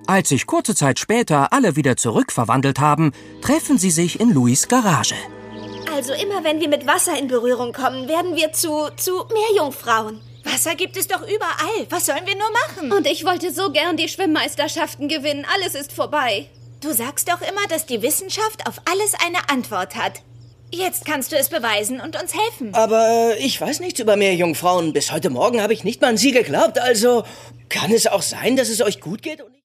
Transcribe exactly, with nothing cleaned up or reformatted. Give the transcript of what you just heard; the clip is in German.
Als sich kurze Zeit später alle wieder zurückverwandelt haben, treffen sie sich in Louis' Garage. Also immer wenn wir mit Wasser in Berührung kommen, werden wir zu, zu Meerjungfrauen. Wasser gibt es doch überall. Was sollen wir nur machen? Und ich wollte so gern die Schwimmmeisterschaften gewinnen. Alles ist vorbei. Du sagst doch immer, dass die Wissenschaft auf alles eine Antwort hat. Jetzt kannst du es beweisen und uns helfen. Aber äh, ich weiß nichts über Meerjungfrauen. Bis heute Morgen habe ich nicht mal an sie geglaubt. Also kann es auch sein, dass es euch gut geht? Und